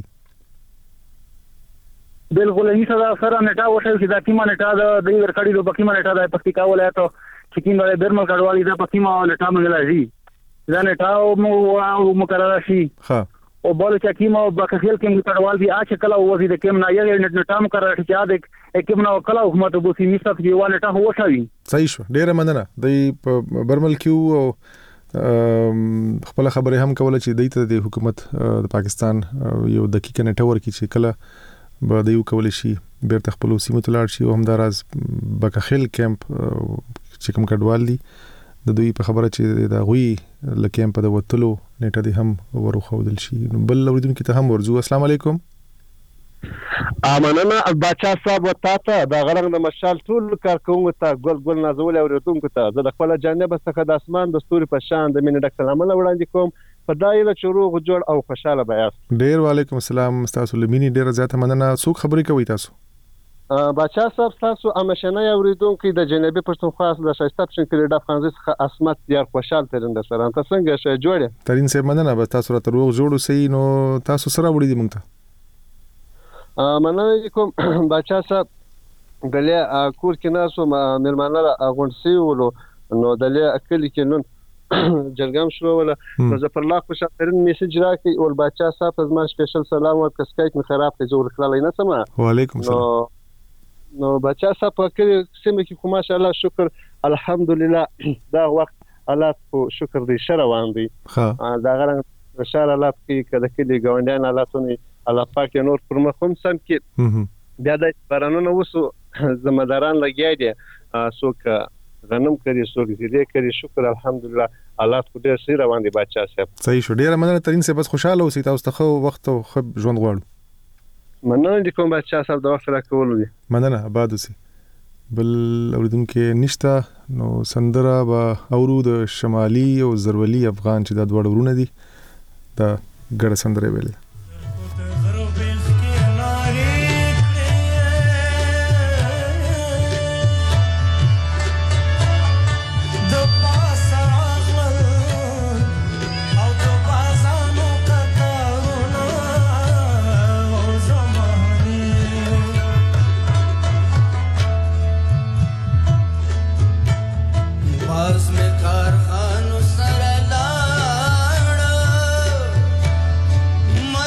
بالکل هیڅ دا سره نیټه وشي چې دا کیمه نیټه د دې ورکړی د بکیمه نیټه د پکتیکا ولایت چې کیمه د برمل کډوالي د پکیمه نیټه منګل راځي دا نیټه مو مقرره شي. ها او بل چې کیمه بکخیل کې کډوال دي اچ کله وځي د کیم نه یې نیټه مقرره شي چې د کیم نه کله حکومت بوسي نشته چې وا نیټه هو شوی. صحیح شو ډیره مننه. د برمل کیو او خپل خبره هم کوله چې دایته د حکومت د پاکستان یو دقیقه نیټه ورکړي چې کله به د یو کول شي بیرته خپل سیمه تلاړ شي او هم دراز بکخیل کیمپ چې کوم کډوال دي د دوی په خبره چې د غوي لکه په د وټلو نیټه دي هم ورخودل شي. بل اوریدونکو ته هم ورزو. السلام علیکم. امنه بچا صاحب وتاته دا غرنګ د مشال ټول کارکونکو ته ګل ګل نازول اوریدونکو ته زه د خپل جانب څخه د اسمان د ستوري په شان د مینې ډاکټر عمل وړاندې کوم په دایره چروغ جوړ او خوشاله بیاست. ډیر وعلیکم السلام. تاسو لمینی ډیر زیاته مننه. څوک خبرې کوي تاسو؟ بچا صاحب تاسو امشنه اوریدونکو د جنوبي پښتونخوا د شایسته پښتون د افغانستان څخه اسمت یار خوشاله ترند سره تاسو څنګه شې جوړه ترين سه مننه به تاسو راته روغ جوړو سي نو تاسو سره وړي دي مونږ ته مننه کوم. بچا صاحب دلې کور کې ناسو مېرمنه غونډسي ولو نو دلې اکل کې نن جرګم شروع ولا مظفر الله خوش ترين میسج راکې او بچا صاحب زما سپیشل سلام او کسکایت می خراب ته جوړ کړل نه سم. وعلیکم السلام. نو بچا صاحب په کې سیمه کې خو ماشاءالله شکر الحمدلله دا وخت حالات کو شکر دې شروان دي. ها دا غره ان شاء الله حالات کې کله کې ګوندان حالاتونه الله پاک نور پر مخم سم کې بیا د بارانونو وسو زمداران لګیا دي څوک غنم کوي څوک زیږه کوي شکر الحمدلله حالات کو ډېر سي روان دي بچا صاحب. صحیح شو ډېر مننه ترين سه بس خوشاله اوسئ تاسو ته خو وخت او خو ژوند غواړو. مننه دي کوم بچا صاحب د وخت راکول دي. مننه آباد اوسئ. بل اوریدونکو نشتا نو سندره با اورو د شمالي او زرولي افغان چې د دوړ ورونه دي دا ګړه سندره ویل. कारखानों सर लाड़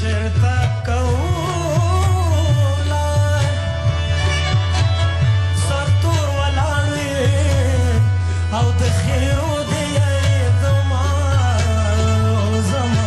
چرته کولا سرتور ولاړې او د خیرو دی زما زما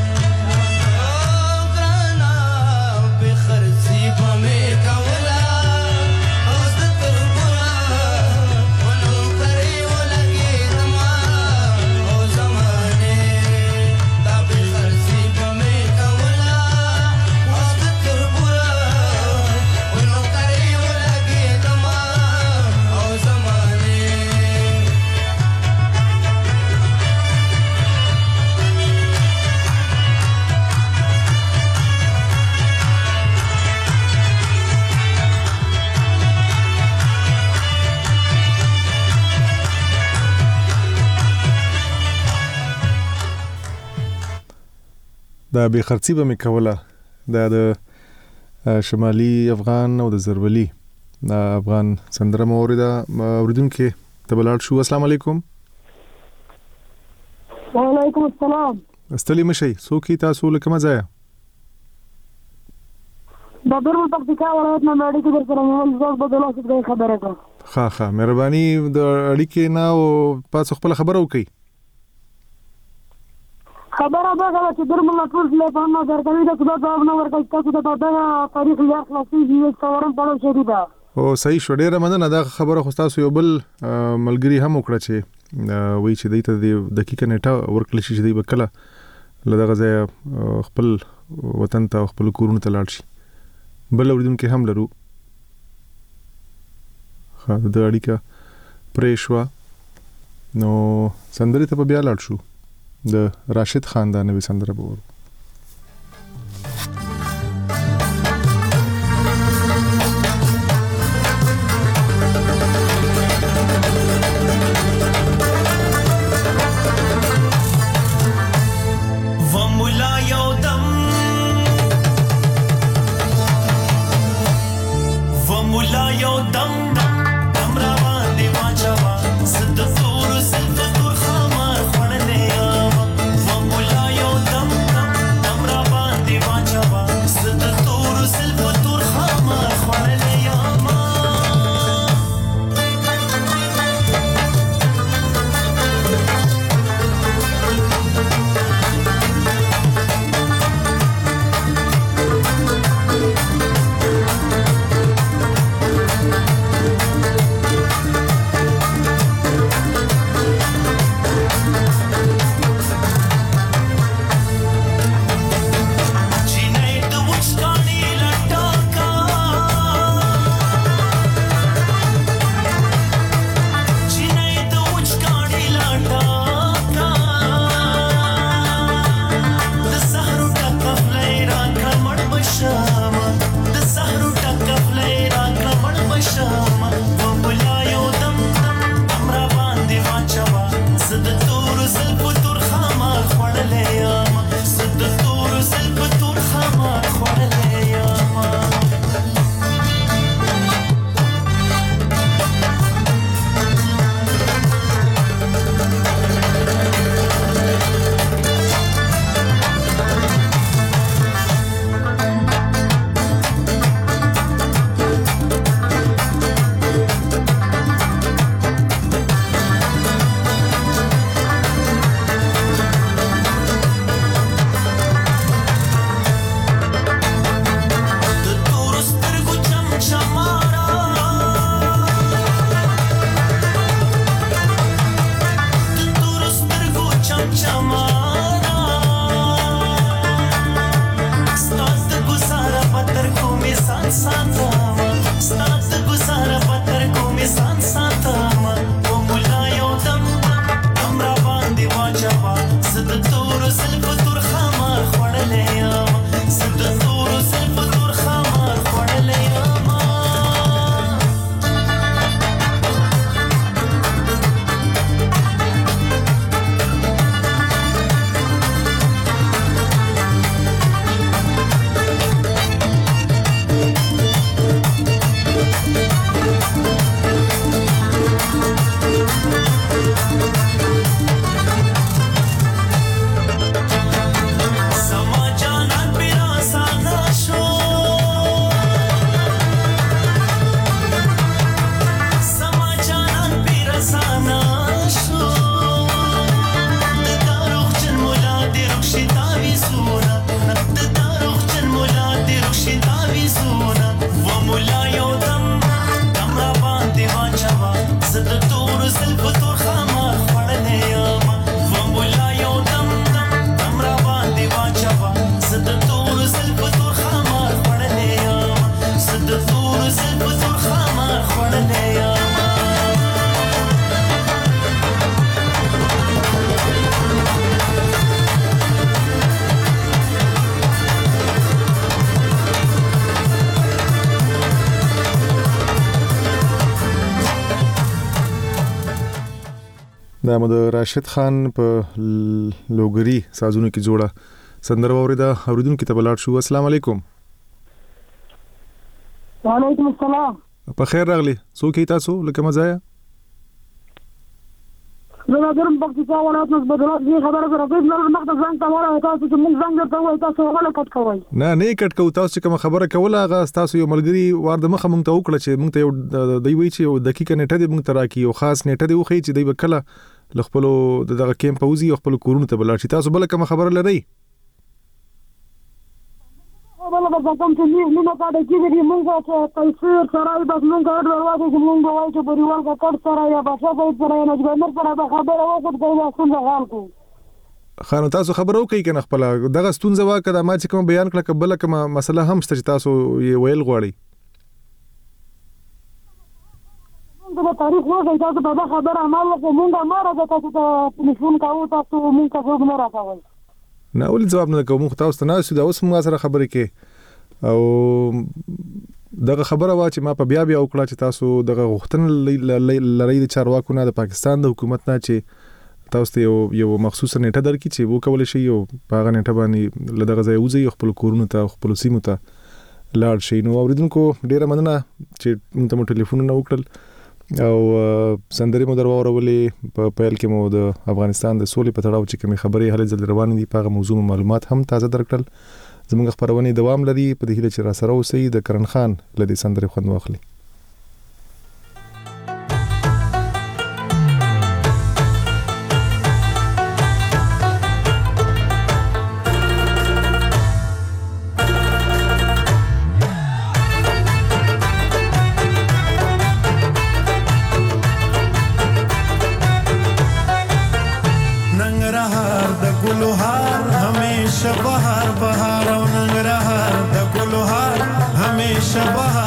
غرنا به خرڅي په مې کولا اوس د تربورا ونو کرے ولګي زما او زمانه دا به خرڅي په مې کولا اوس د تربورا ونو کرے ولګي زما او زمانه دا به خرڅي به مې کوله دا د شمالي افغان او د زرولي د افغان سندره مورده اوریدونکو ته بلال شو. السلام علیکم. وعلیکم السلام. استلی مشي سوکي تاسو لکه مزایا د درو پکتیکا ولایت نه مېډی کې در سره مول زوګ بدلا څه خبره ده. ها ها مهرباني د اړیکې نه او پاتې خپل خبره وکي. خبره ده چې درمل ټول له په نظر کوي د خدای په نوم ورکړی تاسو ته دا تاریخ یا خلاصي یو څورم په شری ده. او صحیح شو ډیره مننه دا خبره خو تاسو یو بل ملګری هم وکړه چې وایي چې دایته د دقیقه نیټه ورکړل شي چې دی وکړه لدغه ځای خپل وطن ته خپل کورونه ته لاړ شي. بل اوریدونکو هم لرو. خا د اړیکه پرېښوا نو سندرې ته بیا لاړ شو. د راشد خان دا نوې سندره به ورو. Dum دا مو د راشد خان په لوګری سازونو کې جوړه سندره اوریدا اوریدونکو ته بلاړ شو. السلام علیکم. وعلیکم السلام. په خیر راغلی. څوک یې تاسو لکه مزایا؟ زه درم پکتیکا ولایت نسبت الله خبره سره کوم نه مخته ځان ته وره تاسو چې موږ څنګه ته وای تاسو غل کټ کوی. نه نه کټ کو تاسو کوم خبره کوله هغه تاسو یو ملګری وار د مخه مونږ ته وکړه چې مونږ ته یو دی وی چې یو دقیقه نیټه دی مونږ ته راکی یو خاص نیټه دی وخی چې دی وکړه لخپلو دغه کیمپ اوزي خپل کورونه ته بلل شي. تاسو بل کوم خبره لري؟ والله بس کوم چې نه نه پاتې کیږي مونږ ته پیسې سره بس مونږ اړ ورواده چې مونږ وایو چې پریوال کا کټ سره یا بس په سره نه ځګر سره به خبره وکړو دا څنګه حال کو. خانو تاسو خبرو کوي کنه خپل دغه ستونزه واکه د ما چې کوم بیان کړه قبل کوم مسله هم شته چې تاسو یې ویل غواړي. دا تاریخ وایي تاسو په خبره عمل وکړو مونږه ماره تاسو ته ټلیفون کوو تاسو مونږ ته څنګه راځوي. نه ولې جواب نه کوم تاسو ته نه سو دا اوس موږ سره خبرې کې او دغه خبره وا چې ما په بیا بیا وکړه چې تاسو دغه غوښتنه لري د چارواکو نه د پاکستان د حکومت نه چې تاسو ته یو یو مخصوص نیټه درکې چې وو کول شي یو په هغه نیټه باندې لدغه ځای وځي خپل کورونو ته خپل سیمو ته لاړ شي. نو اوریدونکو ډیره مننه چې موږ ته ټلیفون نه وکړل او سندري مو درواورولې په پیل کې مو د افغانستان د سولې په تړاو چې کومې خبرې هلې ځل روانې دي په هغه موضوع معلومات هم تازه درکړل. زموږ خبرونه دوام لري په دې هیله چې را سره اوسئ. د کرن خان له دې سندري خوند واخلي. बहार बहार और नंगरहार द गुलहार हमेशा बहार